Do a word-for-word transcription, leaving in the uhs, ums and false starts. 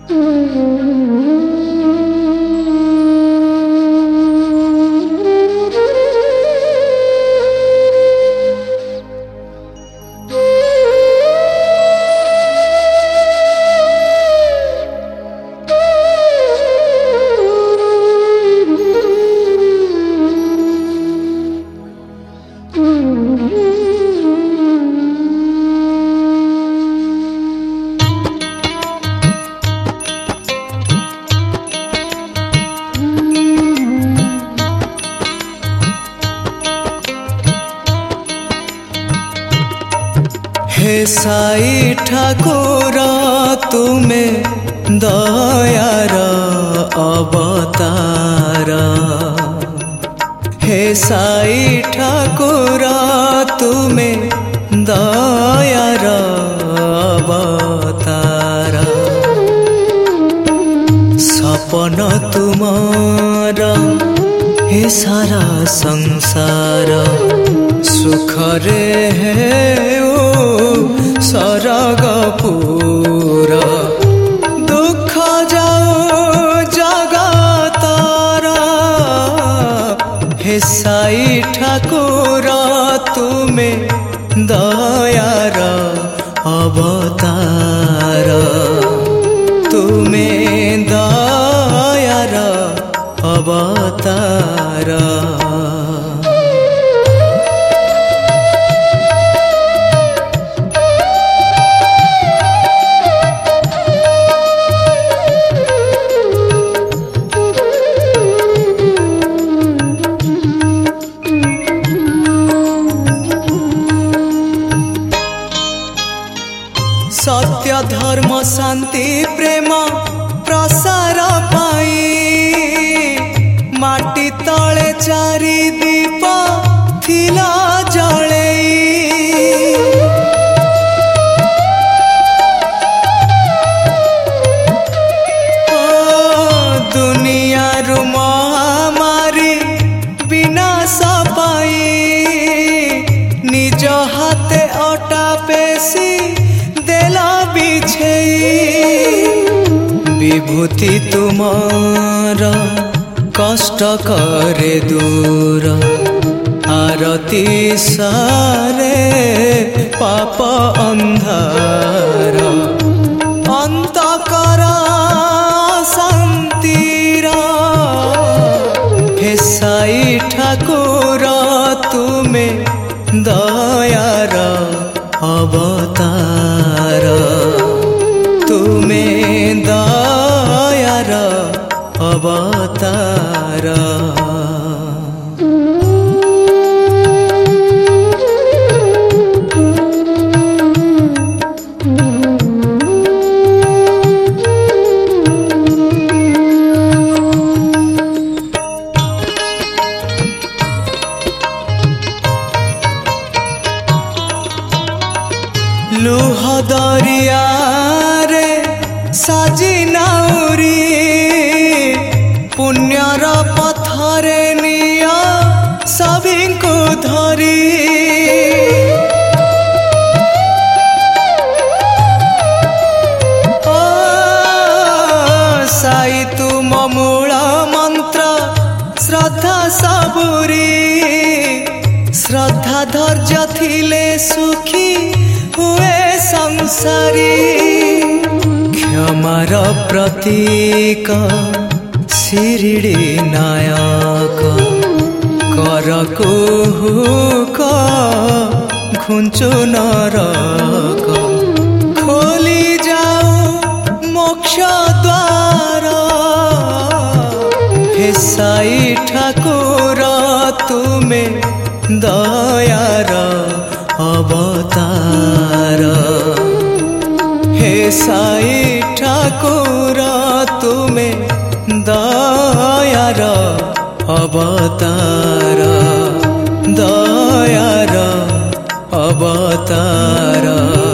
हे साई ठाकुर तुमे दयार अवतार। हे साई ठाकुर तुमे दयार अवतार। सपन तुमार हे सारा संसार सुखरे है सरगपुर। दुख जाओ जगतार हे साई ठाकुर तुमे दयार अवतार। तुमे दयार अवतार। सत्य धर्म शांति प्रेम प्रसार पाई माटी तले चारि दीप थिला जले। दुनिया रु महामारी विनाश पाई निज हाथे अटा पेशी देला बिछे। विभूति तुमार कष्ट करे दूर आरती सारे पाप अंधार। अंत करा शांतिर हे साई ठाकुर तुमे दयार अवतार। तुमे दयार अवतार। लुह दरिया रे साजी नाउरी पुण्यर पथरे निया सभी को धरी। ओ साई तुम मूल मंत्र श्रद्धा सबुरी। श्रद्धा धैर्य थिले सुखी हुए संसारी। क्षमार प्रतीक शिरिडी नायक कर कुहुक घुंचु नरक। खोली जाओ मोक्ष द्वार हे साई ठाकुर तुमे दयार अवतार। हे साई ठाकुर तुमे दयार अवतार। दयार अवतार।